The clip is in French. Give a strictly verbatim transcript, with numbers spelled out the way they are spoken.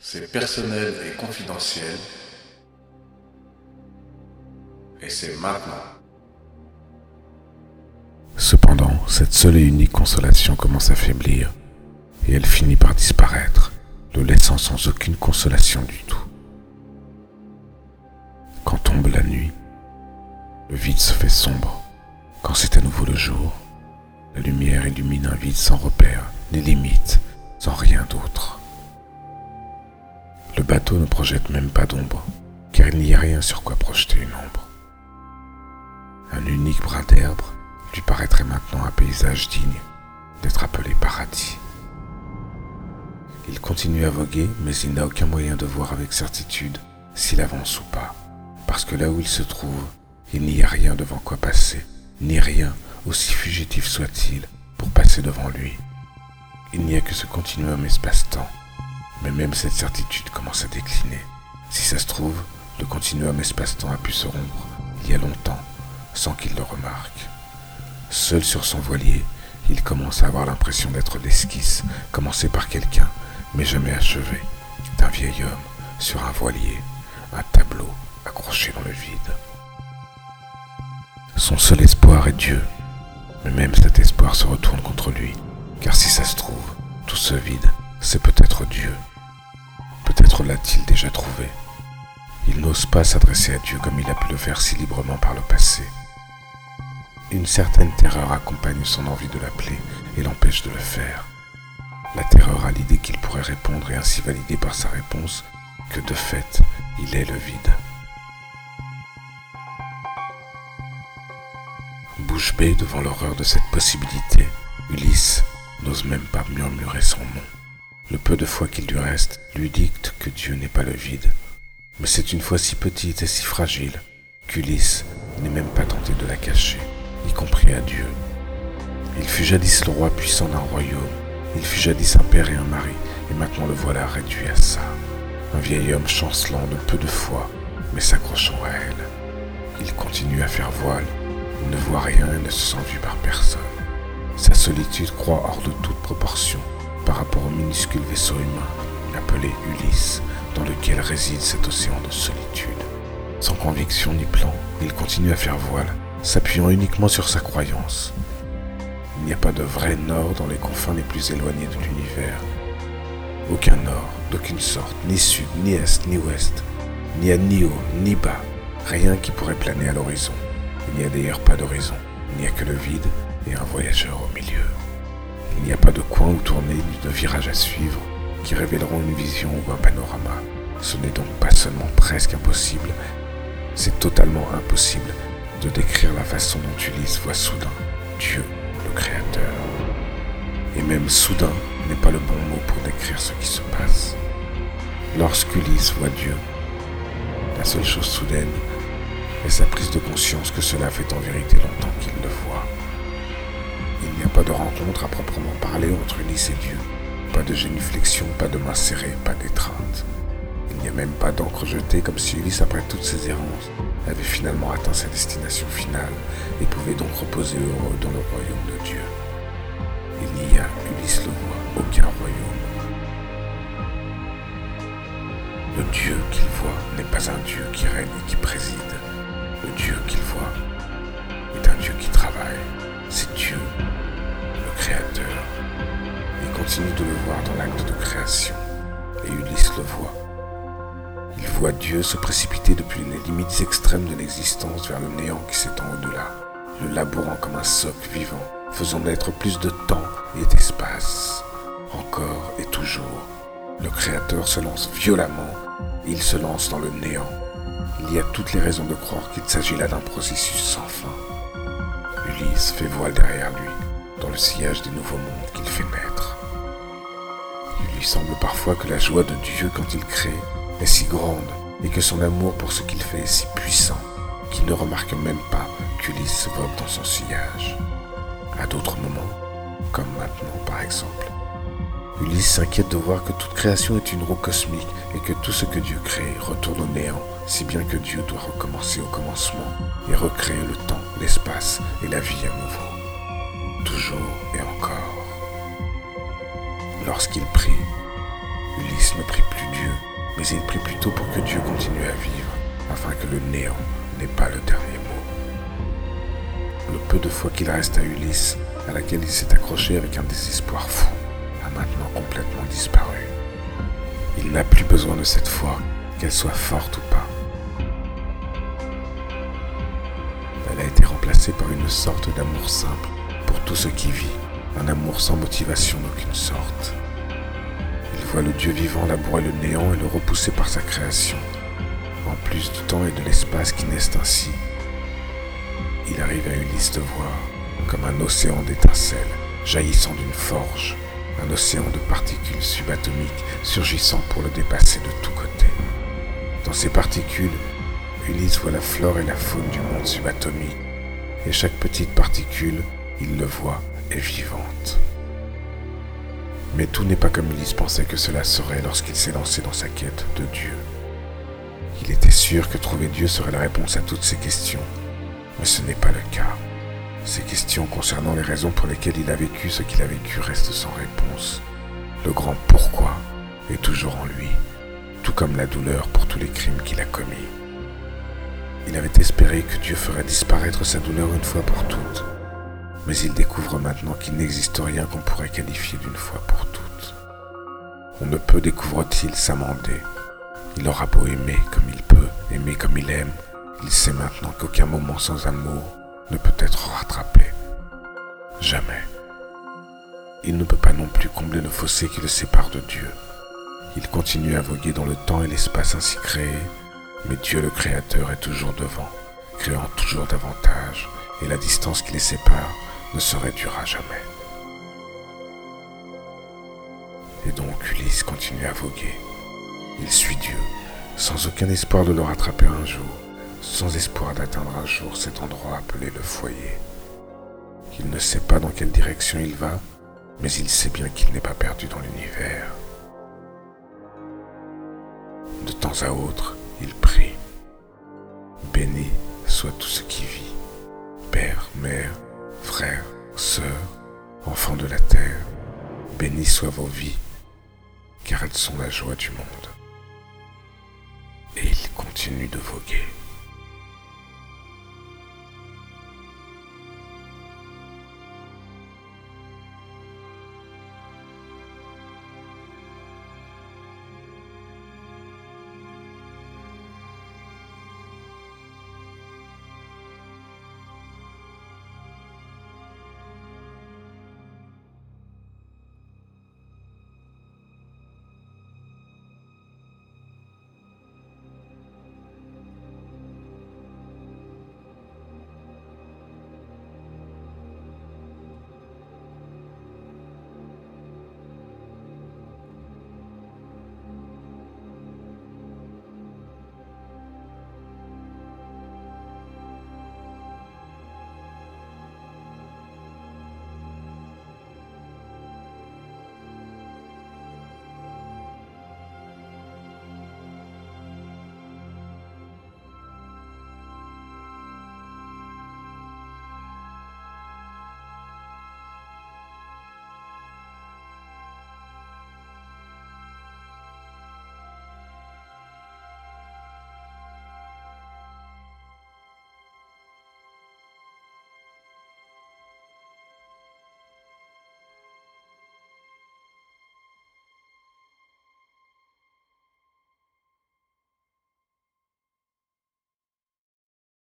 C'est personnel et confidentiel. Et c'est maintenant. Cependant, cette seule et unique consolation commence à faiblir, et elle finit par disparaître, le laissant sans aucune consolation du tout. Quand tombe la nuit, le vide se fait sombre. Quand c'est à nouveau le jour, la lumière illumine un vide sans repère, ni limite, sans rien d'autre. Le bateau ne projette même pas d'ombre, car il n'y a rien sur quoi projeter une ombre. Un unique brin d'herbe lui paraîtrait maintenant un paysage digne d'être appelé paradis. Il continue à voguer, mais il n'a aucun moyen de voir avec certitude s'il avance ou pas, parce que là où il se trouve, il n'y a rien devant quoi passer, ni rien, aussi fugitif soit-il, pour passer devant lui. Il n'y a que ce continuum espace-temps, mais même cette certitude commence à décliner. Si ça se trouve, le continuum espace-temps a pu se rompre il y a longtemps, sans qu'il le remarque. Seul sur son voilier, il commence à avoir l'impression d'être l'esquisse, commencée par quelqu'un, mais jamais achevée, d'un vieil homme, sur un voilier, un tableau accroché dans le vide. Son seul espoir est Dieu, mais même cet espoir se retourne contre lui, car si ça se trouve, tout ce vide, c'est peut-être Dieu. Peut-être l'a-t-il déjà trouvé. Il n'ose pas s'adresser à Dieu comme il a pu le faire si librement par le passé. Une certaine terreur accompagne son envie de l'appeler et l'empêche de le faire. La terreur à l'idée qu'il pourrait répondre et ainsi valider par sa réponse que de fait, il est le vide. Bouche bée devant l'horreur de cette possibilité, Ulysse n'ose même pas murmurer son nom. Le peu de foi qu'il lui reste lui dicte que Dieu n'est pas le vide. Mais c'est une foi si petite et si fragile qu'Ulysse n'est même pas tenté de la cacher, y compris à Dieu. Il fut jadis le roi puissant d'un royaume, il fut jadis un père et un mari, et maintenant le voilà réduit à ça. Un vieil homme chancelant de peu de foi, mais s'accrochant à elle. Il continue à faire voile, il ne voit rien et ne se sent vu par personne. Sa solitude croît hors de toute proportion par rapport au minuscule vaisseau humain, appelé Ulysse, dans lequel réside cet océan de solitude. Sans conviction ni plan, il continue à faire voile, s'appuyant uniquement sur sa croyance. Il n'y a pas de vrai nord dans les confins les plus éloignés de l'univers. Aucun nord, d'aucune sorte, ni sud, ni est, ni ouest, ni à ni haut, ni bas, rien qui pourrait planer à l'horizon. Il n'y a d'ailleurs pas d'horizon, il n'y a que le vide et un voyageur au milieu. Il n'y a pas de coin où tourner, ni de virage à suivre, qui révéleront une vision ou un panorama. Ce n'est donc pas seulement presque impossible, c'est totalement impossible de décrire la façon dont Ulysse voit soudain Dieu, le Créateur. Et même soudain n'est pas le bon mot pour décrire ce qui se passe. Lorsqu'Ulysse voit Dieu, la seule chose soudaine est sa prise de conscience que cela fait en vérité longtemps qu'il le voit. Il n'y a pas de rencontre à proprement parler entre Ulysse et Dieu. Pas de génuflexion, pas de main serrée, pas d'étreinte. Il n'y a même pas d'encre jetée comme si Ulysse, après toutes ses errances, avait finalement atteint sa destination finale et pouvait donc reposer heureux dans le royaume de Dieu. Il n'y a, Ulysse le voit, aucun royaume. Le Dieu qu'il voit n'est pas un Dieu qui règne et qui préside. Le Dieu qu'il voit est un Dieu qui travaille. C'est Dieu, le Créateur. Il continue de le voir dans l'acte de création, et Ulysse le voit. Il voit Dieu se précipiter depuis les limites extrêmes de l'existence vers le néant qui s'étend au-delà, le labourant comme un socle vivant, faisant naître plus de temps et d'espace. Encore et toujours, le Créateur se lance violemment, et il se lance dans le néant. Il y a toutes les raisons de croire qu'il s'agit là d'un processus sans fin. Ulysse fait voile derrière lui, dans le sillage des nouveaux mondes qu'il fait naître. Il lui semble parfois que la joie de Dieu quand il crée est si grande et que son amour pour ce qu'il fait est si puissant qu'il ne remarque même pas qu'Ulysse vogue dans son sillage. À d'autres moments, comme maintenant par exemple, Ulysse s'inquiète de voir que toute création est une roue cosmique et que tout ce que Dieu crée retourne au néant, si bien que Dieu doit recommencer au commencement et recréer le temps, l'espace et la vie à nouveau. Toujours et encore. Lorsqu'il prie, Ulysse ne prie plus Dieu, mais il prie plutôt pour que Dieu continue à vivre, afin que le néant n'ait pas le dernier mot. Le peu de foi qu'il reste à Ulysse, à laquelle il s'est accroché avec un désespoir fou, a maintenant complètement disparu. Il n'a plus besoin de cette foi, qu'elle soit forte ou pas. Elle a été remplacée par une sorte d'amour simple pour tout ce qui vit, un amour sans motivation d'aucune sorte. Il voit le Dieu vivant labourer le néant et le repousser par sa création. En plus du temps et de l'espace qui naissent ainsi, il arrive à Ulysse de voir comme un océan d'étincelles jaillissant d'une forge, un océan de particules subatomiques surgissant pour le dépasser de tous côtés. Dans ces particules, Ulysse voit la flore et la faune du monde subatomique, et chaque petite particule, il le voit, est vivante. Mais tout n'est pas comme Ulysse pensait que cela serait lorsqu'il s'est lancé dans sa quête de Dieu. Il était sûr que trouver Dieu serait la réponse à toutes ces questions, mais ce n'est pas le cas. Ces questions concernant les raisons pour lesquelles il a vécu ce qu'il a vécu restent sans réponse. Le grand pourquoi est toujours en lui, tout comme la douleur pour tous les crimes qu'il a commis. Il avait espéré que Dieu ferait disparaître sa douleur une fois pour toutes, mais il découvre maintenant qu'il n'existe rien qu'on pourrait qualifier d'une fois pour toutes. On ne peut, découvre-t-il, s'amender. Il aura beau aimer comme il peut, aimer comme il aime, il sait maintenant qu'aucun moment sans amour ne peut être rattrapé. Jamais. Il ne peut pas non plus combler le fossé qui le sépare de Dieu. Il continue à voguer dans le temps et l'espace ainsi créés, mais Dieu le Créateur est toujours devant, créant toujours davantage, et la distance qui les sépare ne se réduira jamais. Et donc Ulysse continue à voguer. Il suit Dieu, sans aucun espoir de le rattraper un jour, sans espoir d'atteindre un jour cet endroit appelé le foyer. Il ne sait pas dans quelle direction il va, mais il sait bien qu'il n'est pas perdu dans l'univers. De temps à autre, il prie. Béni soit tout ce qui vit, père, mère, frère, sœur, enfants de la terre, bénis soient vos vies, car elles sont la joie du monde. Et il continue de voguer.